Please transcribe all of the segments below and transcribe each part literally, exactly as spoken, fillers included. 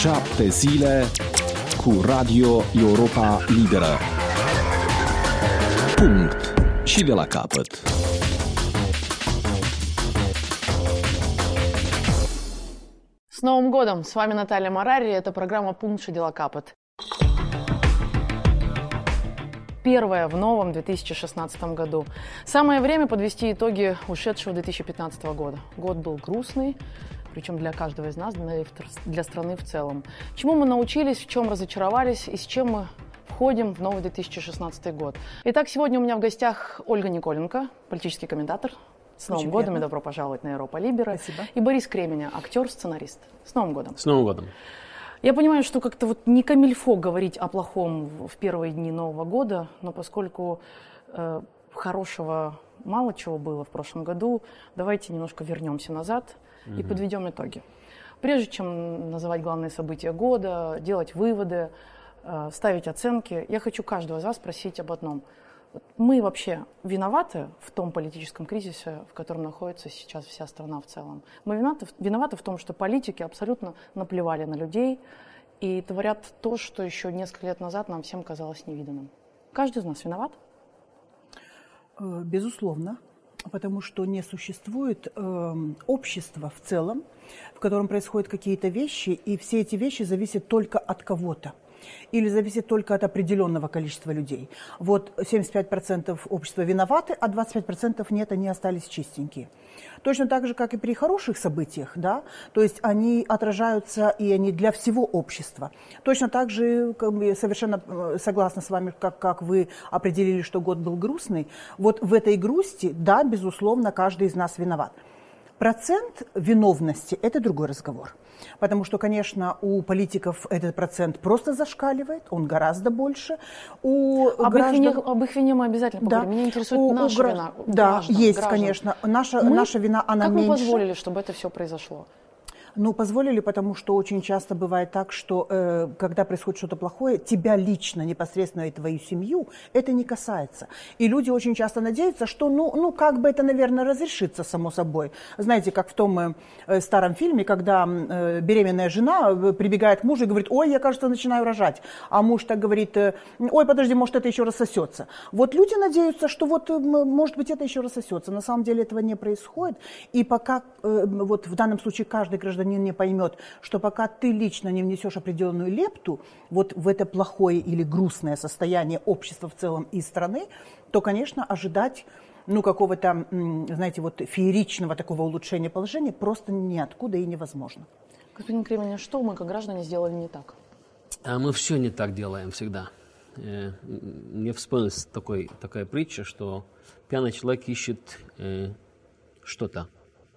Șapte zile cu Radio Europa Liberă. Punct. Și de la capăt. С Новым годом! С вами Наталья Марари, это программа «Пункт Шидела Капот». Первая в новом две тысячи шестнадцатом году. Самое время подвести итоги ушедшего две тысячи пятнадцатого года. Год был грустный, причем для каждого из нас, для страны в целом. Чему мы научились, в чем разочаровались и с чем мы входим в новый две тысячи шестнадцатый год. Итак, сегодня у меня в гостях Ольга Николенко, политический комментатор. С Новым Очень годом приятно. и добро пожаловать на Европа Либера. Спасибо. И Борис Кременя, актер, сценарист. С Новым годом. С Новым годом. Я понимаю, что как-то вот не камильфо говорить о плохом в первые дни Нового года, но поскольку э, хорошего мало чего было в прошлом году, давайте немножко вернемся назад и Мгм. подведем итоги. Прежде чем называть главные события года, делать выводы, э, ставить оценки, я хочу каждого из вас спросить об одном. Вот мы вообще виноваты в том политическом кризисе, в котором находится сейчас вся страна в целом? Мы виноваты, виноваты в том, что политики абсолютно наплевали на людей и творят то, что еще несколько лет назад нам всем казалось невиданным. Каждый из нас виноват? Э, Безусловно, потому что не существует э, общества в целом, в котором происходят какие-то вещи, и все эти вещи зависят только от кого-то. Или зависит только от определенного количества людей. Вот семьдесят пять процентов общества виноваты, а двадцать пять процентов нет, они остались чистенькие. Точно так же, как и при хороших событиях, да, то есть они отражаются и они для всего общества. Точно так же, как бы, совершенно согласна с вами, как, как вы определили, что год был грустный. Вот в этой грусти, да, безусловно, каждый из нас виноват. Процент виновности – это другой разговор. Потому что, конечно, у политиков этот процент просто зашкаливает, он гораздо больше. У об, граждан... их вине, об их вине мы обязательно поговорим. Да. Меня интересует У- у наша гра- вина. у Да, граждан, есть, граждан. конечно. Наша, Мы- наша вина, она как меньше. мы позволили, чтобы это все произошло? Ну, позволили, потому что очень часто бывает так, что э, когда происходит что-то плохое, тебя лично, непосредственно и твою семью, это не касается. И люди очень часто надеются, что, ну, ну как бы это, наверное, разрешится само собой. Знаете, как в том э, старом фильме, когда э, беременная жена э, прибегает к мужу и говорит: ой, я, кажется, начинаю рожать. А муж так говорит: э, ой, подожди, может, это еще рассосется. Вот люди надеются, что вот, э, может быть, это еще рассосется. На самом деле этого не происходит. И пока, э, вот в данном случае, каждый гражданин не поймет, что пока ты лично не внесешь определенную лепту вот в это плохое или грустное состояние общества в целом и страны, то, конечно, ожидать ну, какого-то, м, знаете, вот фееричного такого улучшения положения просто ниоткуда и невозможно. Господин Кременя, что мы, как граждане, сделали не так? А мы все не так делаем всегда. Э, Мне вспомнилась такой, такая притча, что пьяный человек ищет э, что-то.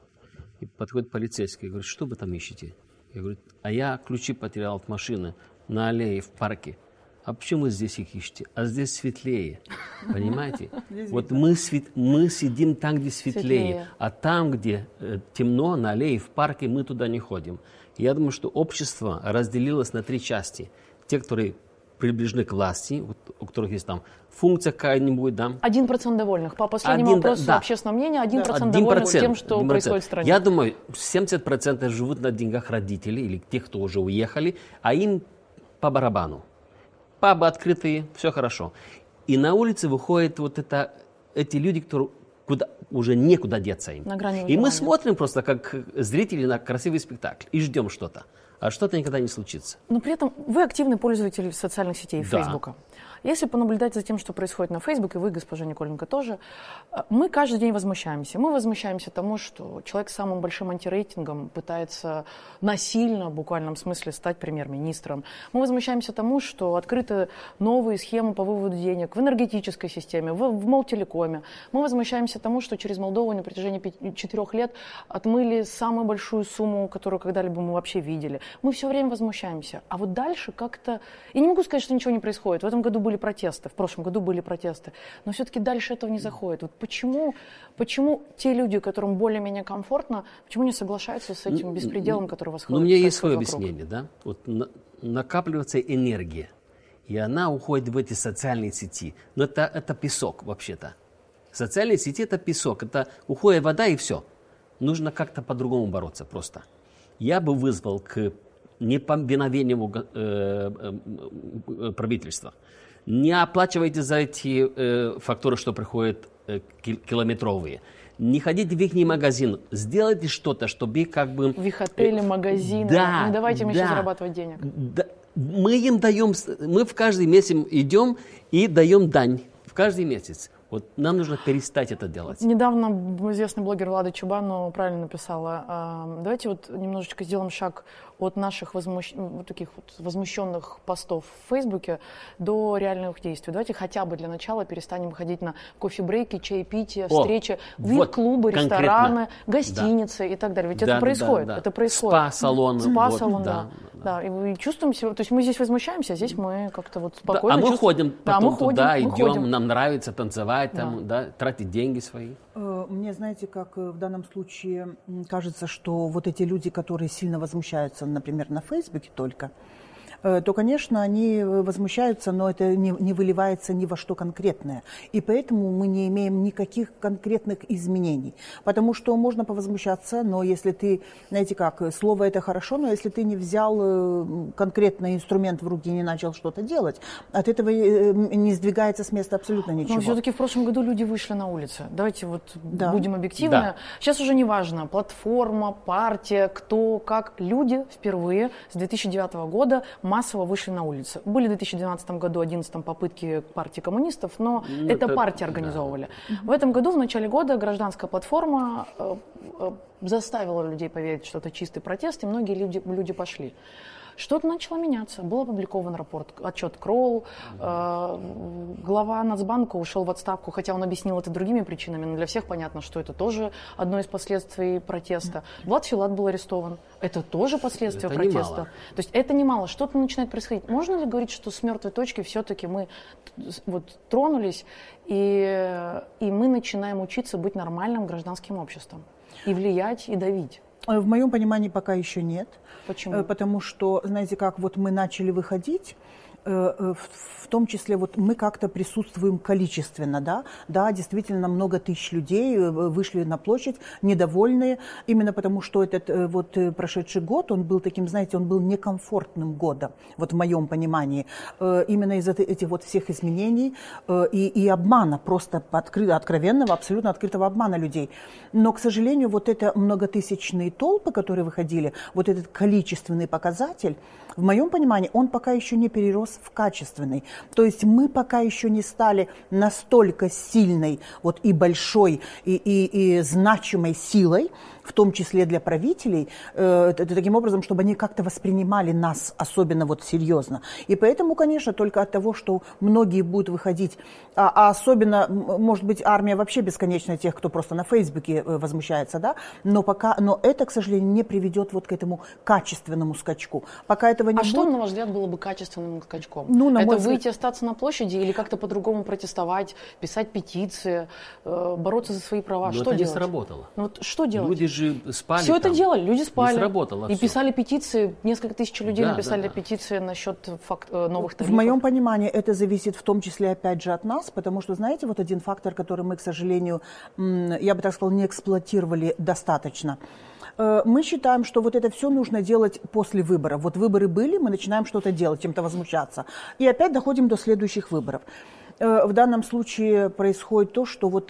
И подходит полицейский и говорит: что вы там ищете? Я говорю: а я ключи потерял от машины на аллее в парке. А почему вы здесь их ищете? А здесь светлее. Понимаете? Вот мы, свет, мы сидим там, где светлее, Светлее. а там, где э, темно, на аллее, в парке, мы туда не ходим. Я думаю, что общество разделилось на три части. Те, которые приближены к власти, вот, у которых есть там функция какая-нибудь, да. Один процент довольных. По последнему Один, опросу да. общественного мнения, один процент Один довольных процент, тем, что один происходит процент. в стране. Я думаю, семьдесят процентов живут на деньгах родителей или тех, кто уже уехали, а им по барабану. Пабы открытые, все хорошо. И на улице выходят вот это, эти люди, которые куда, уже некуда деться им. На грани И мы выживания. смотрим просто как зрители на красивый спектакль и ждем что-то. А что-то никогда не случится. Но при этом вы активный пользователь социальных сетей, Да. Фейсбука. Если понаблюдать за тем, что происходит на Фейсбуке, вы, госпожа Николенко, тоже, мы каждый день возмущаемся. Мы возмущаемся тому, что человек с самым большим антирейтингом пытается насильно, в буквальном смысле, стать премьер-министром. Мы возмущаемся тому, что открыты новые схемы по выводу денег в энергетической системе, в, в Молтелекоме. Мы возмущаемся тому, что через Молдову на протяжении пяти, четырех лет отмыли самую большую сумму, которую когда-либо мы вообще видели. Мы все время возмущаемся. А вот дальше как-то... Я не могу сказать, что ничего не происходит. В этом году были протесты, в прошлом году были протесты. Но все-таки дальше этого не заходит. Вот почему, почему те люди, которым более-менее комфортно, почему не соглашаются с этим беспределом, который восходит? Ну, у меня есть свое объяснение, да. Вот на, накапливается энергия, и она уходит в эти социальные сети. Но это, это песок вообще-то. Социальные сети – это песок, это уходит вода и все. Нужно как-то по-другому бороться просто. Я бы вызвал к не по мгновению э, э, правительства. Не оплачивайте за эти э, фактуры, что приходят э, километровые. Не ходите в их магазин, сделайте что-то, чтобы как бы... В их отели, магазины. Да, не давайте им да, еще зарабатывать денег. Да, мы им даем, мы в каждый месяц идем и даем дань. В каждый месяц. Вот нам нужно перестать это делать. Недавно известный блогер Влада Чубанова правильно написала. Давайте вот немножечко сделаем шаг от наших возмущ... вот таких вот возмущенных постов в Фейсбуке до реальных действий. Давайте хотя бы для начала перестанем ходить на кофе-брейки, чаепития, встречи, в вот клубы, рестораны, гостиницы, да, и так далее. Ведь да, это происходит. Да, да. Это происходит. Спа-салон. Спа-салон, вот, да. Да. Да. И мы чувствуем себя... То есть мы здесь возмущаемся, а здесь мы как-то вот спокойно да, а мы чувствуем... ходим да, потом мы ходим, туда, мы идем, ходим. Нам нравится танцевать, там, да. Да, тратить деньги свои. Мне, знаете, как в данном случае кажется, что вот эти люди, которые сильно возмущаются, например, на Фейсбуке только, то, конечно, они возмущаются, но это не, не выливается ни во что конкретное. И поэтому мы не имеем никаких конкретных изменений. Потому что можно повозмущаться, но если ты, знаете как, слово это хорошо, но если ты не взял конкретный инструмент в руки и не начал что-то делать, от этого не сдвигается с места абсолютно ничего. Но все-таки в прошлом году люди вышли на улицы. Давайте вот да. будем объективны. Да. Сейчас уже не важно, платформа, партия, кто, как. Люди впервые с две тысячи девятого года массово вышли на улицы. Были в две тысячи двенадцатом году, две тысячи одиннадцатом попытки партии коммунистов, но ну, это, это партии организовывали. Да. В этом году, в начале года, гражданская платформа э, э, заставила людей поверить, что это чистый протест, и многие люди, люди пошли. Что-то начало меняться. Был опубликован рапорт, отчет Кролл. Э, глава Нацбанка ушел в отставку, хотя он объяснил это другими причинами, но для всех понятно, что это тоже одно из последствий протеста. Влад Филат был арестован. Это тоже последствия это протеста. Немало. То есть это немало. Что-то начинает происходить. Можно ли говорить, что с мертвой точки все-таки мы вот тронулись, и, и мы начинаем учиться быть нормальным гражданским обществом? И влиять, и давить? В моем понимании пока еще нет. Почему? Потому что, знаете, как вот мы начали выходить, в том числе вот мы как-то присутствуем количественно, да, да, действительно много тысяч людей вышли на площадь, недовольные, именно потому что этот вот прошедший год, он был таким, знаете, он был некомфортным годом, вот в моем понимании, именно из-за этих вот всех изменений и, и обмана, просто откры, откровенного, абсолютно открытого обмана людей. Но, к сожалению, вот это многотысячные толпы, которые выходили, вот этот количественный показатель, в моем понимании, он пока еще не перерос в качественный. То есть мы пока еще не стали настолько сильной вот, и большой, и, и, и значимой силой, в том числе для правителей, э, таким образом, чтобы они как-то воспринимали нас особенно вот серьезно. И поэтому, конечно, только от того, что многие будут выходить, а, а особенно, может быть, армия вообще бесконечная тех, кто просто на Фейсбуке возмущается, да, но пока, но это, к сожалению, не приведет вот к этому качественному скачку. Пока этого не а будет... что, на ваш взгляд, было бы качественным скачком? Ну, на это мой выйти, взгляд... остаться на площади или как-то по-другому протестовать, писать петиции, э, бороться за свои права? Но что это делать? Не сработало. Ну, вот что делать? Люди же спали. Все там. это делали, люди спали. Не сработало и все. Писали петиции, несколько тысяч людей да, написали да, да. петиции насчет факт, новых тарифов. В моем понимании это зависит в том числе опять же от нас, потому что, знаете, вот один фактор, который мы, к сожалению, я бы так сказала, не эксплуатировали достаточно. Мы считаем, что вот это все нужно делать после выборов. Вот выборы были, мы начинаем что-то делать, чем-то возмущаться. И опять доходим до следующих выборов. В данном случае происходит то, что вот...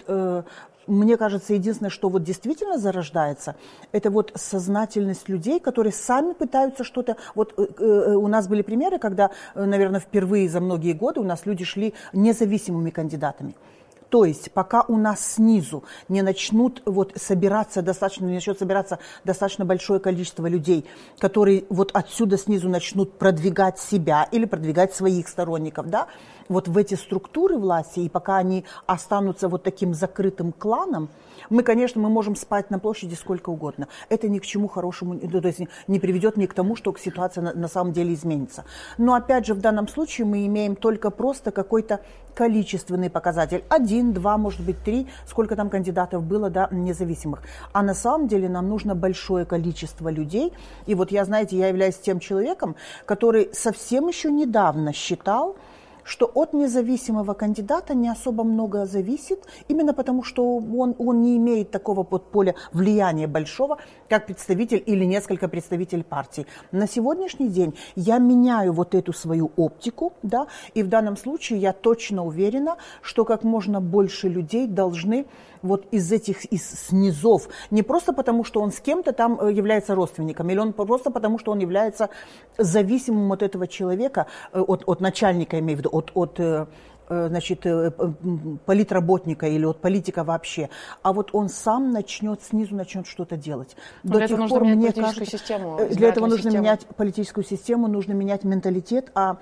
Мне кажется, единственное, что вот действительно зарождается, это вот сознательность людей, которые сами пытаются что-то... Вот э, у нас были примеры, когда, наверное, впервые за многие годы у нас люди шли независимыми кандидатами. То есть пока у нас снизу не начнут вот собираться достаточно, не начнет собираться достаточно большое количество людей, которые вот отсюда снизу начнут продвигать себя или продвигать своих сторонников, да, вот в эти структуры власти, и пока они останутся вот таким закрытым кланом, мы, конечно, мы можем спать на площади сколько угодно. Это ни к чему хорошему, то есть не приведет ни к тому, что ситуация на, на самом деле изменится. Но опять же, в данном случае мы имеем только просто какой-то количественный показатель. Один, два, может быть, три, сколько там кандидатов было, да, независимых. А на самом деле нам нужно большое количество людей. И вот я, знаете, я являюсь тем человеком, который совсем еще недавно считал, что от независимого кандидата не особо много зависит, именно потому что он, он не имеет такого подполя влияния большого, как представитель или несколько представителей партии. На сегодняшний день я меняю вот эту свою оптику, да, и в данном случае я точно уверена, что как можно больше людей должны вот из этих из снизов, не просто потому, что он с кем-то там является родственником, или он просто потому, что он является зависимым от этого человека, от, от начальника, я имею в виду, от, от значит, политработника или от политика вообще, а вот он сам начнет снизу, начнет что-то делать. До для этого нужно пор, менять мне политическую кажется, систему. Для этого нужно систему. менять политическую систему, нужно менять менталитет, а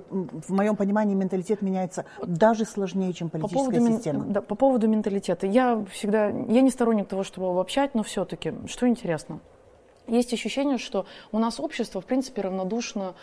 в моем понимании менталитет меняется даже сложнее, чем политическая по поводу, система. Да, по поводу менталитета. Я всегда, я не сторонник того, чтобы обобщать, но все-таки, что интересно, есть ощущение, что у нас общество, в принципе, равнодушно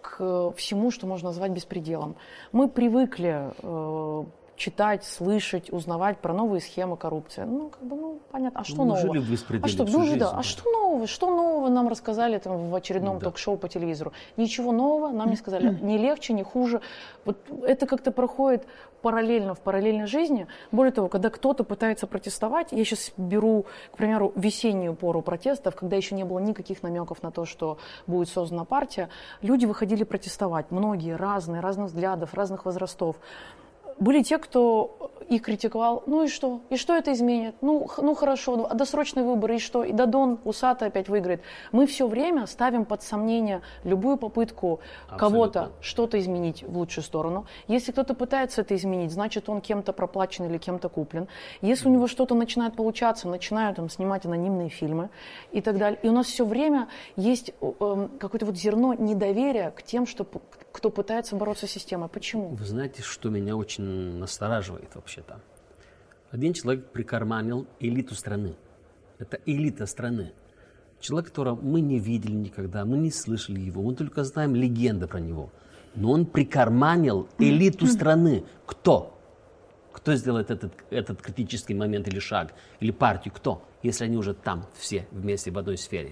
к всему, что можно назвать беспределом. Мы привыкли э, читать, слышать, узнавать про новые схемы коррупции. Ну, как бы, ну, понятно. А что ну, нового? А что, ну, жизнь, да. да. а что нового? Что нового нам рассказали там, в очередном да. ток-шоу по телевизору? Ничего нового нам не сказали. Ни легче, ни хуже. Вот это как-то проходит параллельно в параллельной жизни. Более того, когда кто-то пытается протестовать, я сейчас беру, к примеру, весеннюю пору протестов, когда еще не было никаких намеков на то, что будет создана партия, люди выходили протестовать. Многие, разные, разных взглядов, разных возрастов. Были те, кто их критиковал. Ну и что? И что это изменит? Ну, ну хорошо, досрочные выборы, и что? И Дадон усатый опять выиграет. Мы все время ставим под сомнение любую попытку Абсолютно. Кого-то что-то изменить в лучшую сторону. Если кто-то пытается это изменить, значит, он кем-то проплачен или кем-то куплен. Если mm-hmm. у него что-то начинает получаться, начинают там, снимать анонимные фильмы и так далее. И у нас все время есть э, какое-то вот зерно недоверия к тем, что, кто пытается бороться с системой. Почему? Вы знаете, что меня очень настораживает вообще-то. Один человек прикарманил элиту страны. Это элита страны. Человек, которого мы не видели никогда, мы не слышали его, мы только знаем легенды про него. Но он прикарманил элиту страны. Кто? Кто сделает этот, этот критический момент или шаг? Или партию? Кто? Если они уже там все вместе в одной сфере.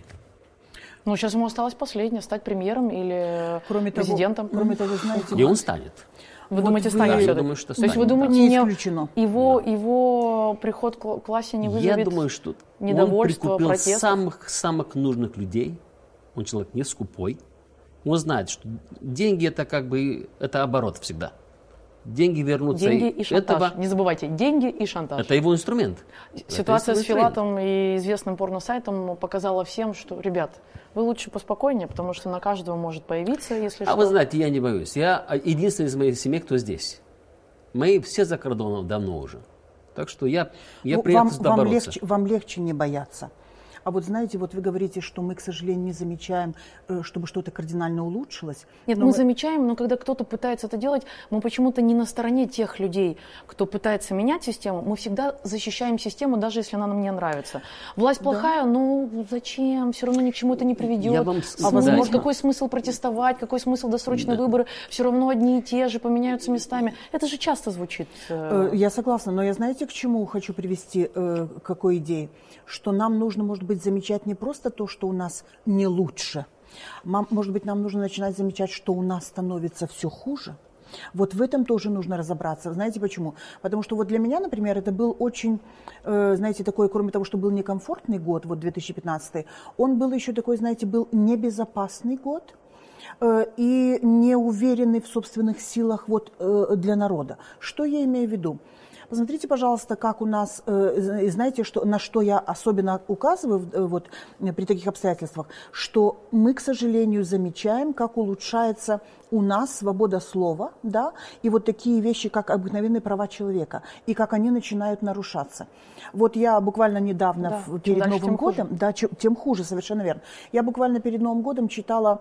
Ну, сейчас ему осталось последнее, стать премьером или кроме президентом. Того, кроме того, знаете... И он станет. Вы вот думаете, вы... станет да, все-таки? я думаю, что То есть вы станет, думаете, да. не исключено. Его, да. его приход к классе не вызовет Я думаю, что недовольство, он прикупил протестов? самых, самых нужных людей. Он человек не скупой. Он знает, что деньги это как бы это оборот всегда. Деньги вернутся. Деньги и шантаж. Этого... Не забывайте, деньги и шантаж. Это его инструмент. Ситуация с Филатом и известным порносайтом показала всем, что, ребят, вы лучше поспокойнее, потому что на каждого может появиться, если а что. А вы знаете, я не боюсь. Я единственный из моей семьи, кто здесь. Мои все за кордоном давно уже. Так что я, я ну, приехал вам, сюда вам бороться. Легче, вам легче не бояться. А вот знаете, вот вы говорите, что мы, к сожалению, не замечаем, чтобы что-то кардинально улучшилось. Нет, мы, мы замечаем, но когда кто-то пытается это делать, мы почему-то не на стороне тех людей, кто пытается менять систему. Мы всегда защищаем систему, даже если она нам не нравится. Власть да. плохая, ну зачем? Все равно ни к чему это не приведет. Я вам... А возможно, какой смысл протестовать, какой смысл досрочные да. выборы? Все равно одни и те же поменяются местами. Это же часто звучит. Я согласна, но я знаете, к чему хочу привести, к какой идее? Что нам нужно, может быть, замечать не просто то, что у нас не лучше. Может быть, нам нужно начинать замечать, что у нас становится все хуже. Вот в этом тоже нужно разобраться. Знаете почему? Потому что вот для меня, например, это был очень, э, знаете, такой, кроме того, что был некомфортный год, вот две тысячи пятнадцатый, он был еще такой, знаете, был небезопасный год э, и неуверенный в собственных силах вот, э, для народа. Что я имею в виду? Посмотрите, пожалуйста, как у нас, э, знаете, что, на что я особенно указываю э, вот, при таких обстоятельствах, что мы, к сожалению, замечаем, как улучшается у нас свобода слова, да, и вот такие вещи, как обыкновенные права человека, и как они начинают нарушаться. Вот я буквально недавно, да, в, перед дальше, Новым годом, хуже. да, чем, тем хуже, совершенно верно, я буквально перед Новым годом читала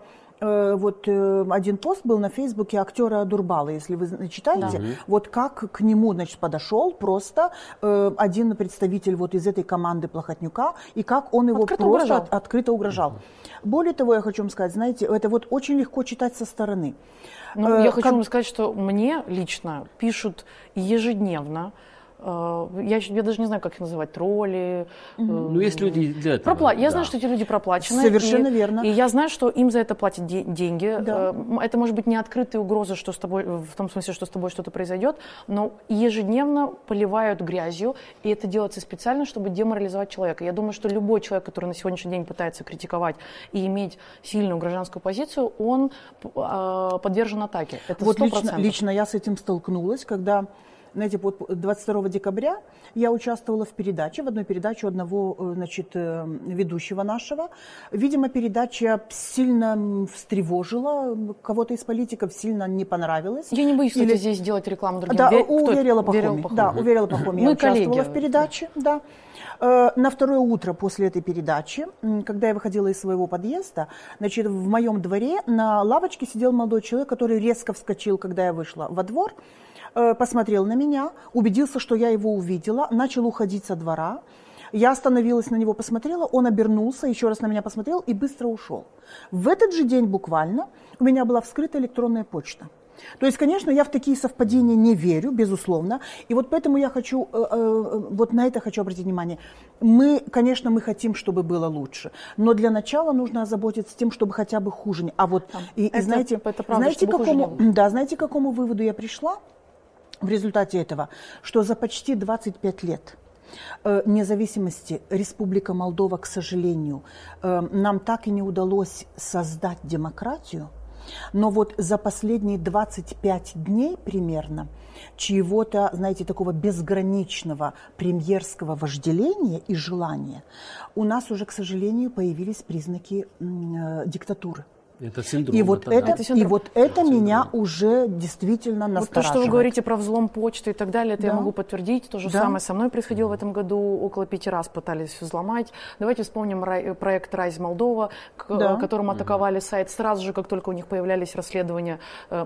вот один пост был на Фейсбуке актера Дурбала, если вы читаете, да. вот как к нему, значит, подошел просто э, один представитель вот из этой команды Плохотнюка, и как он его открыто просто угрожал. От, открыто угрожал. Mm-hmm. Более того, я хочу вам сказать, знаете, это вот очень легко читать со стороны. Ну, э, я хочу как... вам сказать, что мне лично пишут ежедневно Я, я даже не знаю, как их называть, тролли. Mm-hmm. Ну, есть люди для этого. Пропла... Я да. знаю, что эти люди проплачены. Совершенно и, верно. И я знаю, что им за это платят де- деньги. Да. Это может быть не открытые угрозы, что с тобой, в том смысле, что с тобой что-то произойдет, но ежедневно поливают грязью, и это делается специально, чтобы деморализовать человека. Я думаю, что любой человек, который на сегодняшний день пытается критиковать и иметь сильную гражданскую позицию, он э, подвержен атаке. Это вот сто процентов. Лично, лично я с этим столкнулась, когда, знаете, вот двадцать второго декабря я участвовала в передаче, в одной передаче одного, значит, ведущего нашего. Видимо, передача сильно встревожила кого-то из политиков, сильно не понравилась. Я не боюсь, Или... кстати, здесь делать рекламу другим. Да, Вер... у Верила Пахоми. Да, у Верила Пахоми я участвовала коллеги. в передаче. Да. На второе утро после этой передачи, когда я выходила из своего подъезда, значит, в моем дворе на лавочке сидел молодой человек, который резко вскочил, когда я вышла во двор, посмотрел на меня, убедился, что я его увидела, начал уходить со двора. Я остановилась на него, посмотрела, он обернулся, еще раз на меня посмотрел и быстро ушел. В этот же день буквально у меня была вскрыта электронная почта. То есть, конечно, я в такие совпадения не верю, безусловно. И вот поэтому я хочу, э, э, вот на это хочу обратить внимание. Мы, конечно, мы хотим, чтобы было лучше. Но для начала нужно озаботиться тем, чтобы хотя бы хуже. А вот, и, это, и знаете, это правда, знаете, какому, не да, знаете, к какому выводу я пришла в результате этого? Что за почти двадцать пять лет э, независимости Республика Молдова, к сожалению, э, нам так и не удалось создать демократию. Но вот за последние двадцать пять дней примерно чьего-то, знаете, такого безграничного премьерского вожделения и желания у нас уже, к сожалению, появились признаки э, диктатуры. Это синдром. И вот это, это, и вот это это меня уже действительно настораживает. Вот то, что вы говорите про взлом почты и так далее, это да. я могу подтвердить. То же да. самое со мной происходило в этом году. Около пяти раз пытались взломать. Давайте вспомним рай, проект «Райз Молдова», к, да. которым атаковали сайт сразу же, как только у них появлялись расследования э,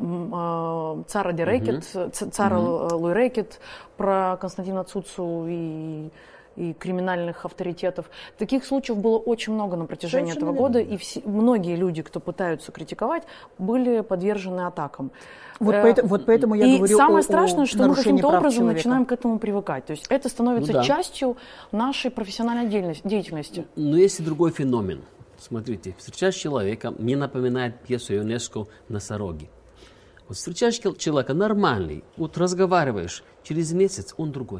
э, Цара Ди Рекет, mm-hmm. Цара mm-hmm. Луи Рекет, про Константина Цуцу и... и криминальных авторитетов. Таких случаев было очень много на протяжении Совершенно этого года, и все, многие люди, кто пытаются критиковать, были подвержены атакам. Вот, э, поэтому, вот поэтому я и говорю самое о, страшное, о что мы каким-то образом человека. начинаем к этому привыкать. То есть это становится ну, да. частью нашей профессиональной деятельности. Но есть и другой феномен. Смотрите, встречаешь человека, мне напоминает пьесу ЮНЕСКО «Носороги». Вот встречаешь человека нормальный, вот разговариваешь, через месяц он другой.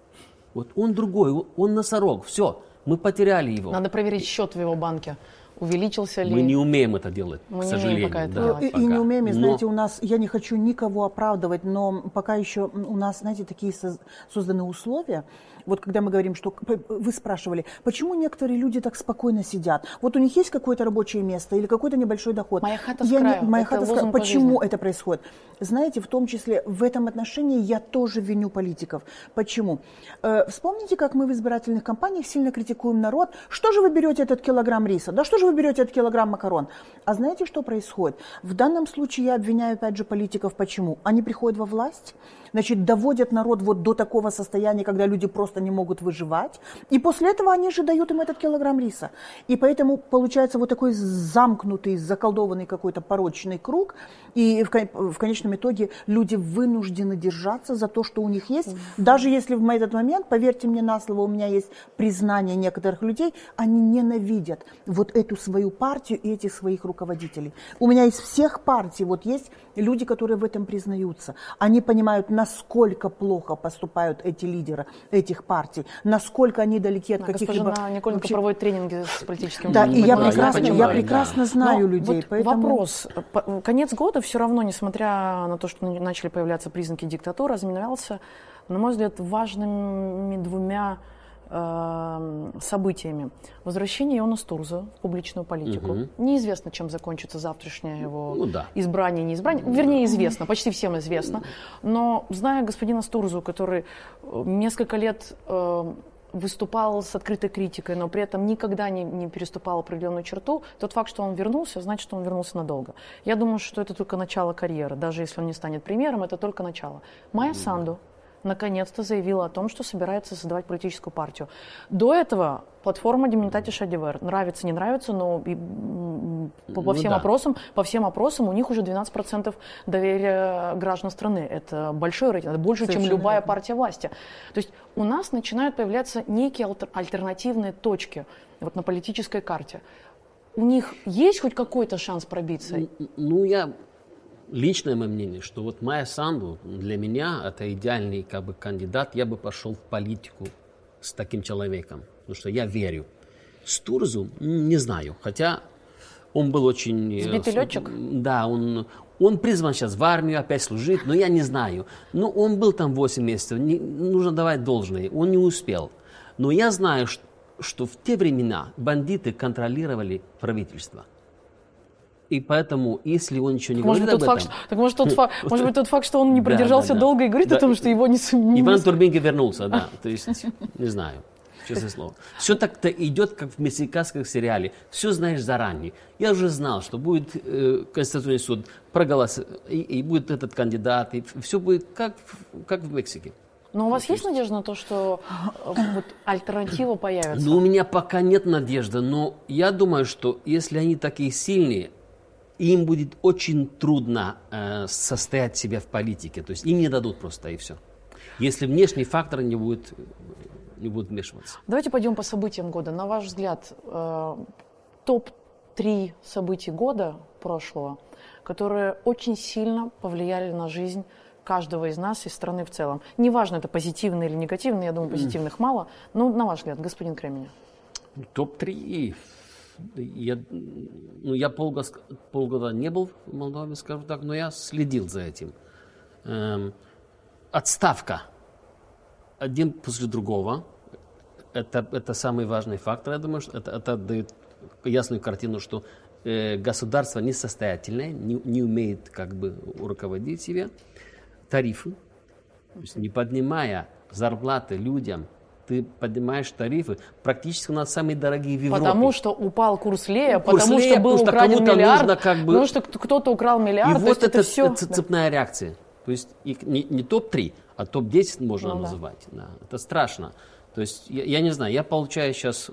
Вот он другой, он носорог, все, мы потеряли его. Надо проверить счет в его банке. Увеличился ли... Мы не умеем это делать, мы к не сожалению. пока это да, делать. И, пока. и не умеем, и, Но... знаете, у нас, я не хочу никого оправдывать, но пока еще у нас, знаете, такие созданы условия. Вот когда мы говорим, что вы спрашивали, почему некоторые люди так спокойно сидят? Вот у них есть какое-то рабочее место или какой-то небольшой доход? Моя хата с я краю. Не, моя это хата с краю. по Почему жизни. это происходит? Знаете, в том числе в этом отношении я тоже виню политиков. Почему? Э, вспомните, как мы в избирательных кампаниях сильно критикуем народ. Что же вы берете этот килограмм риса? Да что же вы берете этот килограмм макарон? А знаете, что происходит? В данном случае я обвиняю, опять же, политиков. Почему? Они приходят во власть, значит, доводят народ вот до такого состояния, когда люди просто не могут выживать. И после этого они же дают им этот килограмм риса. И поэтому получается вот такой замкнутый, заколдованный какой-то порочный круг. И в, в конечном итоге люди вынуждены держаться за то, что у них есть. Даже если в этот момент, поверьте мне на слово, у меня есть признание некоторых людей, они ненавидят вот эту свою партию и этих своих руководителей. У меня из всех партий вот есть люди, которые в этом признаются. Они понимают, насколько плохо поступают эти лидеры этих партий, насколько они далеки от да, каких-либо... Госпожа Николенко вообще... проводит тренинги с политическими... Да, и я да, прекрасно, я, я понимаю, прекрасно да. знаю Но людей. Вот поэтому... вопрос. Конец года все равно, несмотря на то, что начали появляться признаки диктатуры, ознаменовался, на мой взгляд, важными двумя э, событиями. Возвращение Иона Стурза в публичную политику. Угу. Неизвестно, чем закончится завтрашнее его ну, да. избрание, неизбрание. Вернее, известно, почти всем известно. Но зная господина Стурзу, который несколько лет... Э, выступал с открытой критикой, но при этом никогда не, не переступал определенную черту, тот факт, что он вернулся, значит, что он вернулся надолго. Я думаю, что это только начало карьеры. Даже если он не станет премьером, это только начало. Майя Санду наконец-то заявила о том, что собирается создавать политическую партию. До этого платформа Демнитати Шадивер. Нравится, не нравится, но По, по, Ну всем да. опросам, по всем опросам у них уже двенадцать процентов доверия граждан страны. Это большой рейтинг, это больше, Совершенно чем любая верно. партия власти. То есть у нас начинают появляться некие альтер- альтернативные точки вот на политической карте. У них есть хоть какой-то шанс пробиться? Ну, я... Личное мое мнение, что вот Майя Санду для меня это идеальный как бы кандидат. Я бы пошел в политику с таким человеком, потому что я верю. Стурзу не знаю, хотя он был очень... Сбитый летчик? Да, он, он призван сейчас в армию, опять служить, но я не знаю. Ну, он был там восемь месяцев, не, нужно давать должное, он не успел. Но я знаю, что, что в те времена бандиты контролировали правительство. И поэтому, если он ничего не Может говорит быть, об тот этом... факт, так может, тот факт, может быть, тот факт, что он не Да, продержался да, да. долго и говорит Да. о том, что его не... с- не- Иван Турбинги вернулся, да. То есть, не знаю, честное слово. Все так-то идет, как в мексиканском сериале. Все знаешь заранее. Я уже знал, что будет э, Конституционный суд, проголосует, и, и будет этот кандидат, и все будет как, в- как в Мексике. Но у вас есть надежда на то, что э, вот, альтернатива появится? Ну, у меня пока нет надежды, но я думаю, что если они такие сильные, им будет очень трудно э, состоять себя в политике. То есть им не дадут просто, и все. Если внешний фактор не будет, не будет вмешиваться. Давайте пойдем по событиям года. На ваш взгляд, э, топ три событий года прошлого, которые очень сильно повлияли на жизнь каждого из нас и страны в целом. Неважно, это позитивные или негативные, я думаю, позитивных мало. Но на ваш взгляд, господин Кременя. топ три. Я, ну, я полгода, полгода не был в Молдове, скажу так, но я следил за этим. Эм, отставка. Один после другого. Это, это самый важный фактор, я думаю, что это, это дает ясную картину, что э, государство несостоятельное, не, не умеет как бы руководить себе. Тарифы. То есть не поднимая зарплаты людям, ты поднимаешь тарифы, практически у нас самые дорогие в Европе. Потому что упал курс лея, Курс потому лея, что был потому что украден кому-то миллиард, нужно как бы- потому что кто-то украл миллиард. И то вот есть это, это все... ц- цепная реакция. То есть их не, не топ три, а топ десять можно Ну да. называть. Да. Это страшно. То есть я, я не знаю, я получаю сейчас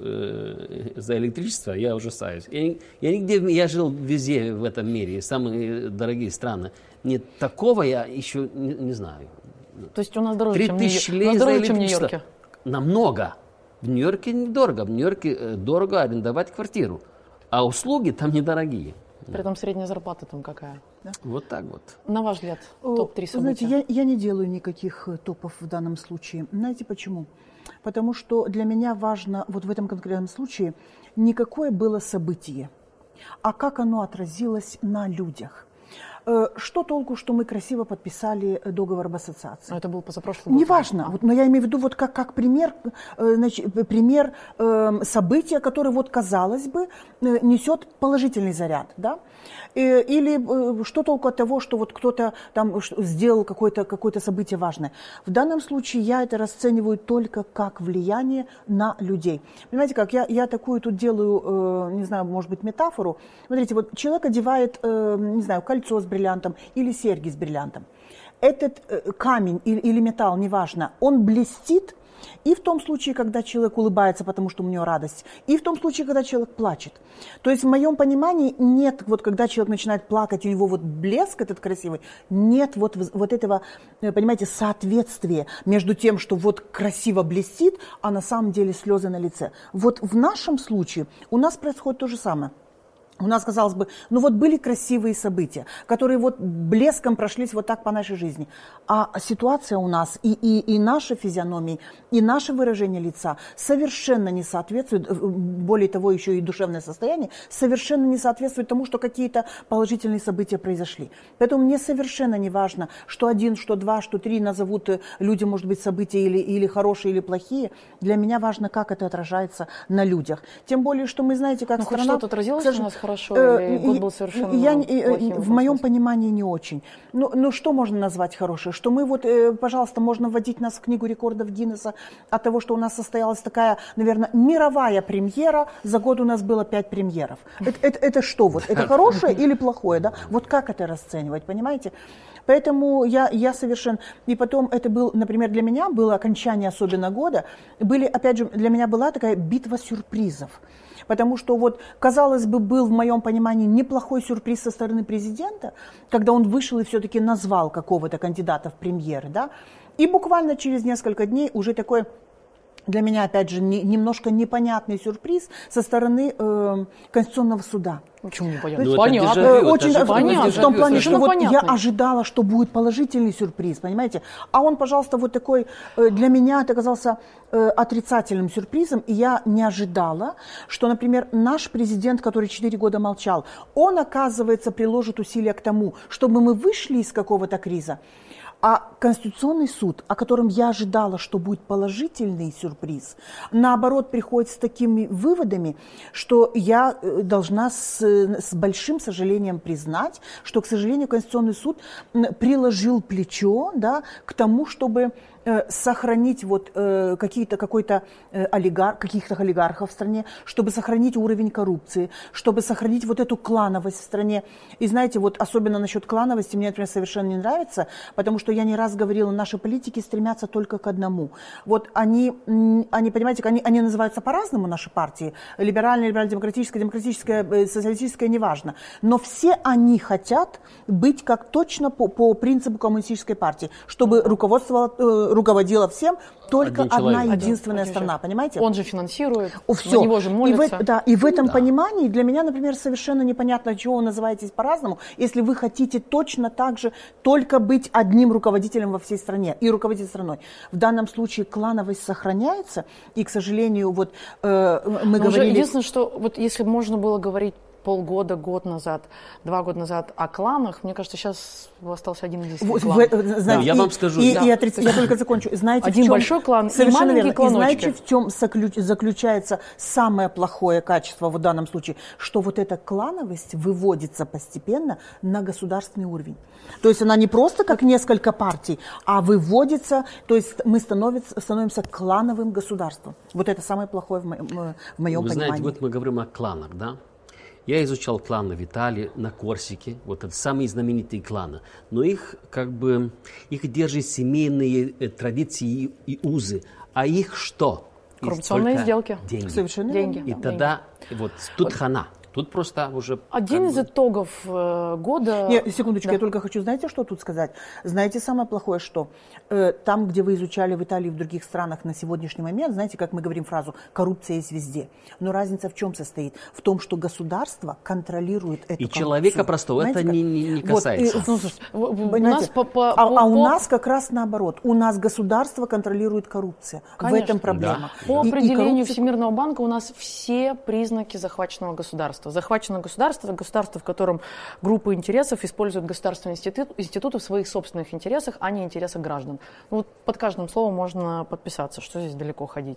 э, за электричество, я ужасаюсь. Я, не- я нигде, я жил везде в этом мире, самые дорогие страны. Нет, такого я еще не, не знаю. То есть у нас дороже, Три чем, тысячи Нью- у лей нас за дороже, чем в электричество. Нью-Йорке. Намного. В Нью-Йорке недорого. В Нью-Йорке э, дорого арендовать квартиру. А услуги там недорогие. При этом средняя зарплата там какая? Вот так вот. На ваш взгляд, О, топ три события. Знаете, я, я не делаю никаких э, топов в данном случае. Знаете почему? Потому что для меня важно вот в этом конкретном случае не какое было событие, а как оно отразилось на людях. Э, Что толку, что мы красиво подписали э, договор об ассоциации? Но это был позапрошлый год. Неважно, А. вот, но я имею в виду вот как, как пример, э, значит, э, пример э, события, которое, вот, казалось бы, э, несет положительный заряд. Да? Э, или э, что толку от того, что вот кто-то там ш- сделал какое-то, какое-то событие важное. В данном случае я это расцениваю только как влияние на людей. Понимаете как, я, я такую тут делаю, э, не знаю, может быть, метафору. Смотрите, вот человек одевает, э, не знаю, кольцо с бриллиантом или серьги с бриллиантом. Этот э, камень или, или металл, неважно, он блестит и в том случае, когда человек улыбается, потому что у него радость, и в том случае, когда человек плачет. То есть в моем понимании нет, вот когда человек начинает плакать, у него вот блеск этот красивый, нет вот, вот этого, понимаете, соответствия между тем, что вот красиво блестит, а на самом деле слезы на лице. Вот в нашем случае у нас происходит то же самое. У нас, казалось бы, ну вот были красивые события, которые вот блеском прошлись вот так по нашей жизни. А ситуация у нас и, и, и наша физиономия, и наше выражение лица совершенно не соответствует, более того, еще и душевное состояние, совершенно не соответствует тому, что какие-то положительные события произошли. Поэтому мне совершенно не важно, что один, что два, что три назовут люди, может быть, события или, или хорошие, или плохие. Для меня важно, как это отражается на людях. Тем более, что мы, знаете, как Ну, хоть страна... что-то отразилось у нас хорошо, Э, или год и- был совершенно я, плохим э, в этом в моем смысле? понимании не очень. Ну, ну, что можно назвать хорошее? Что мы вот, э, пожалуйста, можно вводить нас в книгу рекордов Гиннесса от того, что у нас состоялась такая, наверное, мировая премьера. За год у нас было пять премьеров. Это, это, это что вот? Это хорошее или плохое? Да? Вот как это расценивать, понимаете? Поэтому я, я совершенно... И потом это был, например, для меня было окончание особенно года. Были, опять же, для меня была такая битва сюрпризов. Потому что вот, казалось бы, был в моем понимании неплохой сюрприз со стороны президента, когда он вышел и все-таки назвал какого-то кандидата в премьеры, да. И буквально через несколько дней уже такой... Для меня, опять же, не, немножко непонятный сюрприз со стороны э, Конституционного суда. Почему непонятно? Ну, понятно. дежавю, Очень же понятно. В том плане, что вот понятный. я ожидала, что будет положительный сюрприз, понимаете? А он, пожалуйста, вот такой, э, для меня это оказался э, отрицательным сюрпризом, и я не ожидала, что, например, наш президент, который четыре года молчал, он, оказывается, приложит усилия к тому, чтобы мы вышли из какого-то криза. А Конституционный суд, о котором я ожидала, что будет положительный сюрприз, наоборот, приходит с такими выводами, что я должна с, с большим сожалением признать, что, к сожалению, Конституционный суд приложил плечо, да, к тому, чтобы сохранить вот, э, какие-то, какой-то, э, олигар, каких-то олигархов в стране, чтобы сохранить уровень коррупции, чтобы сохранить вот эту клановость в стране. И знаете, вот особенно насчет клановости мне, например, совершенно не нравится, потому что я не раз говорила, наши политики стремятся только к одному. Вот они, они понимаете, они, они называются по-разному, наши партии, либеральная, либерально-демократическая, демократическая, социалистическая, неважно. Но все они хотят быть как точно по, по принципу коммунистической партии, чтобы руководствовала руководила всем только Один одна человек. единственная Один, страна, один понимаете? Он же финансирует, Все. на него же И молятся. в, да, и в этом Да. понимании для меня, например, совершенно непонятно, чего вы называетесь по-разному, если вы хотите точно так же только быть одним руководителем во всей стране и руководить страной. В данном случае клановость сохраняется, и, к сожалению, вот э, мы Но уже говорили... единственное, что вот если можно было говорить полгода, год назад, два года назад о кланах, мне кажется, сейчас остался один единственный Вот, клан. в, знаете, Да, я и, вам скажу, И, да. и отриц- я только закончу. Знаете, Один в чем, большой клан и совершенно маленькие верно. И кланочки. знаете, в чем соклю- заключается самое плохое качество в данном случае? Что вот эта клановость выводится постепенно на государственный уровень. То есть она не просто как несколько партий, а выводится, то есть мы становится, становимся клановым государством. Вот это самое плохое в, мо- в моем Вы понимании. знаете, вот мы говорим о кланах, да? Я изучал кланы в Италии, на Корсике, вот это самые знаменитые кланы. Но их как бы, их держат семейные э, традиции и, и узы. А их что? Их Коррупционные только сделки. Деньги. Совершенно Деньги. верно. И Да, тогда вот тут хана. Тут просто уже... Один как из бы- итогов э, года... Не, секундочку, Да. я только хочу, знаете, что тут сказать? Знаете, самое плохое, что э, там, где вы изучали в Италии и в других странах на сегодняшний момент, знаете, как мы говорим фразу «коррупция есть везде». Но разница в чем состоит? В том, что государство контролирует эту И коррупцию. человека простого это Знаете, не, как? не, не Вот, касается. и- Ну, слушайте, в- в- у Понимаете? нас по, по, а, по- а у по- нас как раз наоборот. У нас государство контролирует коррупцию. В Конечно. этом проблема. По И- и определению коррупция- Всемирного банка у нас все признаки захваченного государства. Захваченное государство – это государство, в котором группы интересов используют государственные институт, институты в своих собственных интересах, а не интересах граждан. Ну, вот под каждым словом можно подписаться, что здесь далеко ходить.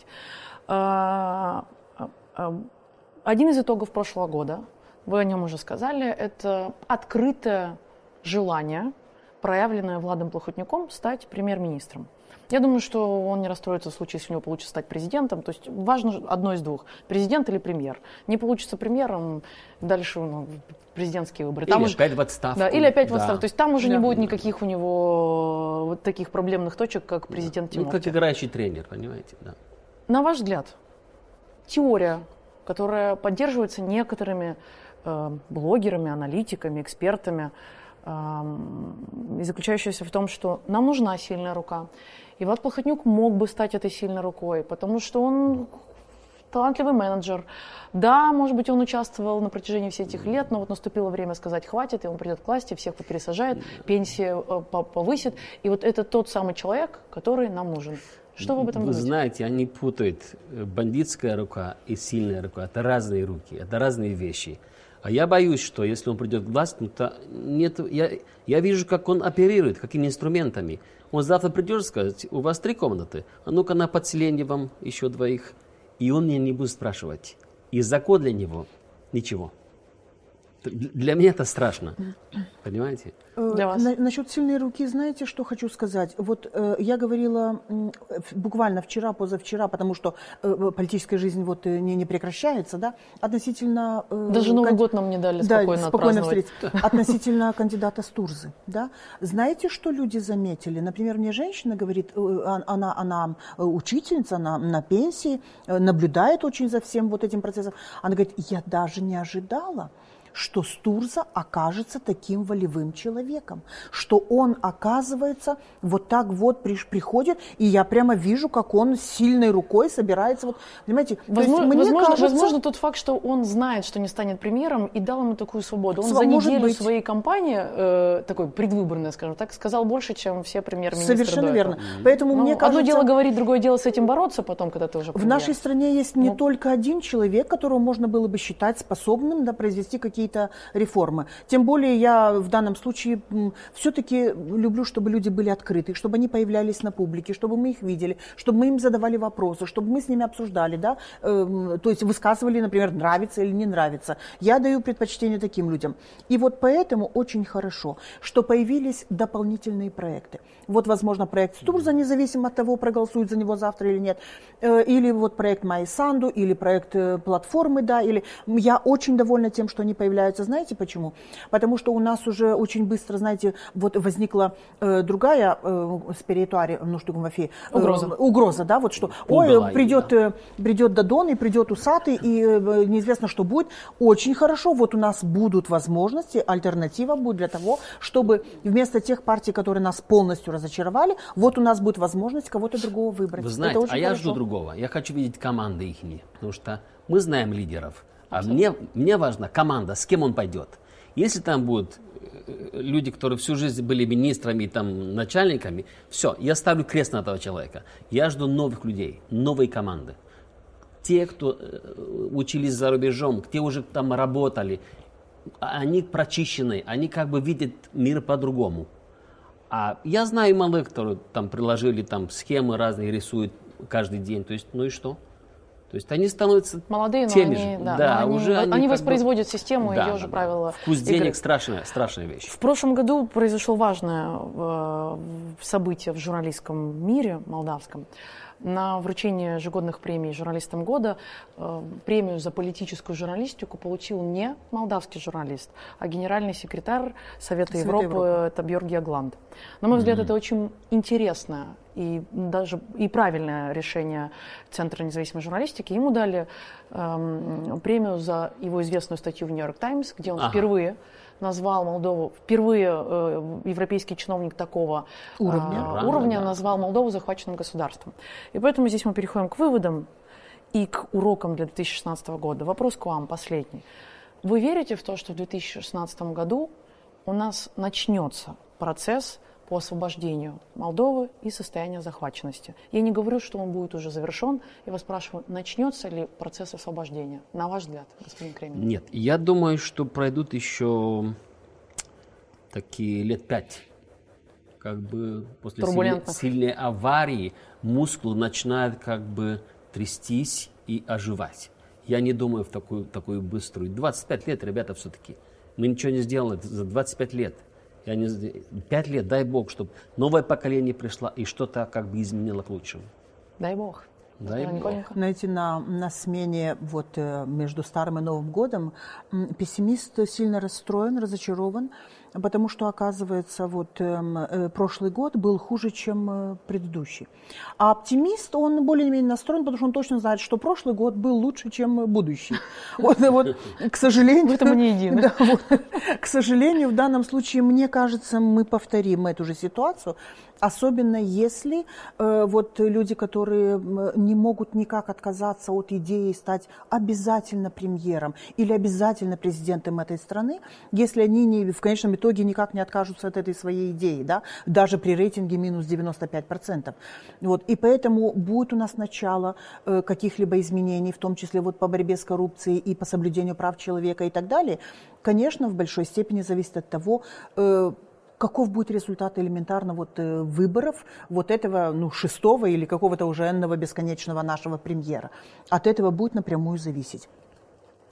А, а, Один из итогов прошлого года, вы о нем уже сказали, это открытое желание, проявленное Владом Плохотнюком, стать премьер-министром. Я думаю, что он не расстроится в случае, если у него получится стать президентом. То есть важно одно из двух – президент или премьер. Не получится премьером, дальше ну, президентские выборы. Там Или уже- опять в отставку. Да, или опять в Да. отставку. То есть там уже Да. не будет никаких у него вот таких проблемных точек, как президент Ну, как Тимофей. играющий тренер, понимаете? Да. На ваш взгляд, теория, которая поддерживается некоторыми э, блогерами, аналитиками, экспертами, э, и заключающаяся в том, что нам нужна сильная рука. И Влад Плохотнюк мог бы стать этой сильной рукой, потому что он талантливый менеджер. Да, может быть, он участвовал на протяжении всех этих лет, но вот наступило время сказать «хватит», и он придет к власти, всех попересажает, пенсии э, по- повысит. И вот это тот самый человек, который нам нужен. Что вы об этом Вы думаете? знаете, они путают э, бандитская рука и сильная рука. Это разные руки, это разные вещи. А я боюсь, что если он придет к власти, ну, то нет, я, я вижу, как он оперирует, какими инструментами. Он завтра придет и скажет, у вас три комнаты, а ну-ка на подселение вам еще двоих. И он меня не будет спрашивать. И закон для него ничего. Для меня это страшно. Понимаете? Для вас. На, насчет сильной руки, знаете, что хочу сказать? Вот э, я говорила м, буквально вчера, позавчера, потому что э, политическая жизнь вот э, не, не прекращается, да, относительно... Э, Даже Новый кон... год нам не дали да, спокойно спокойно отпраздновать. встретить. Относительно кандидата Стурзы, да. Знаете, что люди заметили? Например, мне женщина говорит, э, она, она учительница, она на пенсии, э, наблюдает очень за всем вот этим процессом. Она говорит, я даже не ожидала, что Стурза окажется таким волевым человеком, что он, оказывается, вот так вот при, приходит, и я прямо вижу, как он сильной рукой собирается, вот, понимаете, Возможно, то есть, мне возможно, кажется, возможно, тот факт, что он знает, что не станет премьером, и дал ему такую свободу. Он Сва- за может неделю быть. своей кампании, э, такой предвыборной, скажем так, сказал больше, чем все премьер-министры совершенно до верно. этого. Поэтому Ну, мне кажется, одно дело говорить, другое дело с этим бороться потом, когда ты уже в премьер. нашей стране есть не Ну. только один человек, которого можно было бы считать способным, да, произвести какие-то реформы. Тем более я в данном случае все-таки люблю, чтобы люди были открыты, чтобы они появлялись на публике, чтобы мы их видели, чтобы мы им задавали вопросы, чтобы мы с ними обсуждали, да, э, то есть высказывали, например, нравится или не нравится. Я даю предпочтение таким людям. И вот поэтому очень хорошо, что появились дополнительные проекты. Вот, возможно, проект Стурза, независимо от того, проголосуют за него завтра или нет, э, или вот проект Майи Санду, или проект э, платформы, да, или я очень довольна тем, что они появляются. Знаете почему? Потому что у нас уже очень быстро, знаете, вот возникла э, другая э, спиритуари, ну что э, Угроза. угроза, да, вот что, Пугало, ой, придет, да. э, придет Дадон и придет усатый, и э, неизвестно, что будет. Очень хорошо, вот у нас будут возможности, альтернатива будет для того, чтобы вместо тех партий, которые нас полностью разочаровали, вот у нас будет возможность кого-то другого выбрать. Вы знаете, Это очень а я хорошо. жду другого. Я хочу видеть команды их, потому что мы знаем лидеров, а мне, мне важна команда, с кем он пойдет. Если там будут люди, которые всю жизнь были министрами, там, начальниками, все, я ставлю крест на этого человека. Я жду новых людей, новой команды. Те, кто учились за рубежом, те уже там работали, они прочищены, они как бы видят мир по-другому. А я знаю молодых, которые там приложили там схемы разные, рисуют каждый день. То есть, ну и что? То есть они становятся Молодые, но теми они, же. да, Да, но они, уже они, они как воспроизводят бы... систему и Да, ее да, же да. правила Вкус игры. денег страшная, страшная вещь. В прошлом году произошло важное э, событие в журналистском мире молдавском. На вручении ежегодных премий журналистам года э, премию за политическую журналистику получил не молдавский журналист, а генеральный секретарь Совета Совета Европы, Европы. это Бьорги Агланд. На мой взгляд, Мгм. это очень интересное и даже и правильное решение Центра независимой журналистики. Ему дали эм, премию за его известную статью в Нью-Йорк Таймс, где он Ага. впервые назвал Молдову, впервые э, европейский чиновник такого Уровня. э, Рано, уровня да. назвал Молдову захваченным государством. И поэтому здесь мы переходим к выводам и к урокам для две тысячи шестнадцатого года. Вопрос к вам последний. Вы верите в то, что в две тысячи шестнадцатом году у нас начнется процесс по освобождению Молдовы и состояния захваченности? Я не говорю, что он будет уже завершен. Я вас спрашиваю, начнется ли процесс освобождения? На ваш взгляд, господин Кремень? Нет, я думаю, что пройдут еще такие лет пять. Как бы после сильной, Турбулентных. сильной аварии мускулы начинают как бы трястись и оживать. Я не думаю в такую, такую быструю. двадцать пять лет, ребята, все-таки. Мы ничего не сделали за двадцать пять лет. Я не, пять лет, дай Бог, чтобы новое поколение пришло и что-то как бы изменило к лучшему. Дай бог. Дай Анна бог. Николенко? Знаете, на, на смене вот, э, между Старым и Новым годом м, пессимист сильно расстроен, разочарован, потому что, оказывается, вот, эм, э, прошлый год был хуже, чем э, предыдущий. А оптимист, он более-менее настроен, потому что он точно знает, что прошлый год был лучше, чем будущий. Вот, вот, к сожалению... В этом мы не едины. Да, вот. К сожалению, в данном случае, мне кажется, мы повторим эту же ситуацию, особенно если э, вот люди, которые не могут никак отказаться от идеи стать обязательно премьером или обязательно президентом этой страны, если они не, в конечном итоге никак не откажутся от этой своей идеи, да, даже при рейтинге минус девяносто пять процентов. Вот. И поэтому будет у нас начало э, каких-либо изменений, в том числе вот по борьбе с коррупцией и по соблюдению прав человека и так далее, конечно, в большой степени зависит от того, э, каков будет результат элементарно вот, э, выборов вот этого ну, шестого или какого-то уже энного бесконечного нашего премьера. От этого будет напрямую зависеть.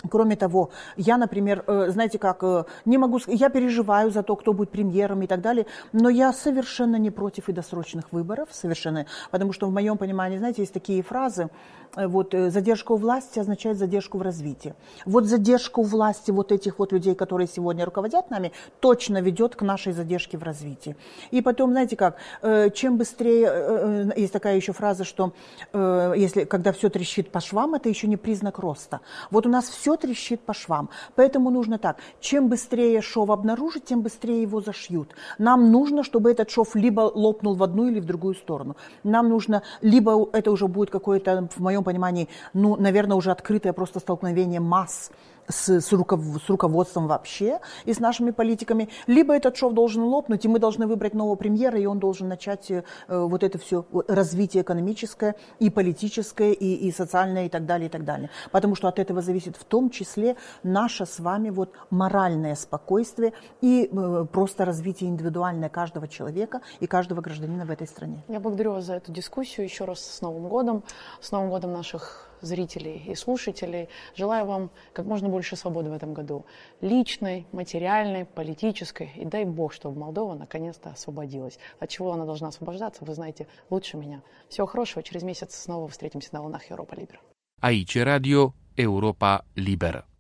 Кроме того, я, например, знаете как, не могу сказать, я переживаю за то, кто будет премьером и так далее, но я совершенно не против и досрочных выборов, совершенно, потому что в моем понимании, знаете, есть такие фразы, вот задержка у власти означает задержку в развитии. Вот задержка у власти вот этих вот людей, которые сегодня руководят нами, точно ведет к нашей задержке в развитии. И потом, знаете как, чем быстрее, есть такая еще фраза, что если, когда все трещит по швам, это еще не признак роста. Вот у нас все трещит по швам. Поэтому нужно так, чем быстрее шов обнаружить, тем быстрее его зашьют. Нам нужно, чтобы этот шов либо лопнул в одну или в другую сторону. Нам нужно, либо это уже будет какое-то, в моем понимании, ну, наверное, уже открытое просто столкновение масс с, с, руков, с руководством вообще и с нашими политиками, либо этот шов должен лопнуть, и мы должны выбрать нового премьера, и он должен начать э, вот это все развитие экономическое, и политическое, и, и социальное, и так далее, и так далее. Потому что от этого зависит в том числе наше с вами вот моральное спокойствие и э, просто развитие индивидуальное каждого человека и каждого гражданина в этой стране. Я благодарю вас за эту дискуссию. Еще раз с Новым годом, с Новым годом наших зрителей и слушателей. Желаю вам как можно больше свободы в этом году. Личной, материальной, политической. И дай Бог, чтобы Молдова наконец-то освободилась. От чего она должна освобождаться, вы знаете лучше меня. Всего хорошего. Через месяц снова встретимся на волнах Европа Либера. Aici Radio Europa Liberă.